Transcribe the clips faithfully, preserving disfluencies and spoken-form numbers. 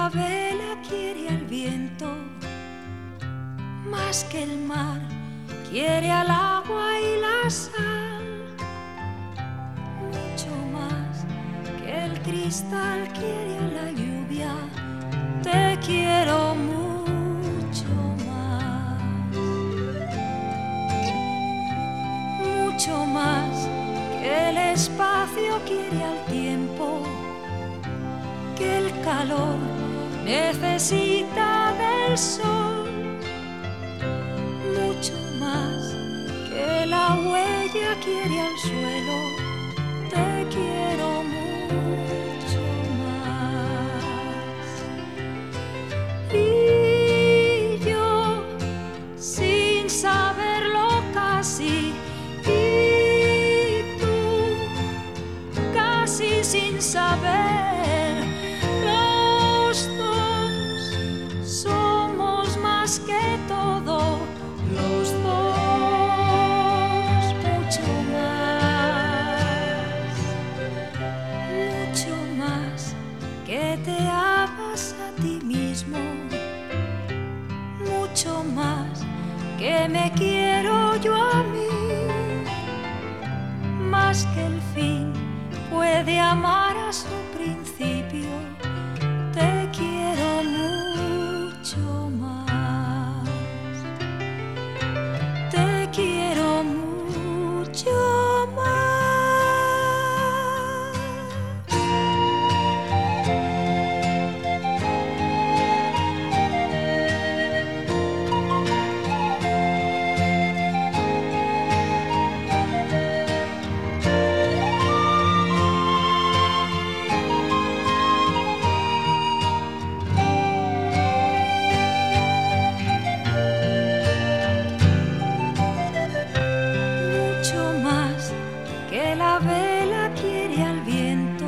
la vela quiere al viento, más que el mar quiere al agua y la sal, mucho más que el cristal quiere a la lluvia. Te quiero mucho más, mucho más que el espacio quiere al tiempo, que el calor necesita del sol, mucho más que la huella quiere al suelo. Te quiero mucho más. Y yo, sin saberlo casi, y tú, casi sin saber, los dos somos más que todo, los dos, mucho más, mucho más que te amas a ti mismo, mucho más que me quiero yo a mí, más que el fin puede amar a su principio. Te quiero mucho más, te quiero mucho más. La vela quiere al viento,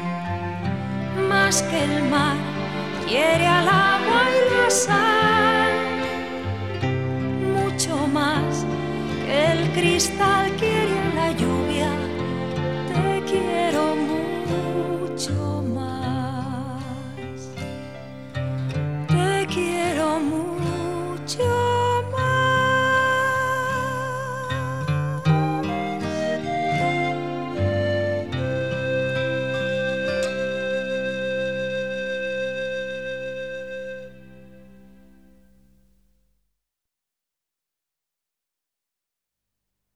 más que el mar quiere al agua y la sal, mucho más que el cristal quiere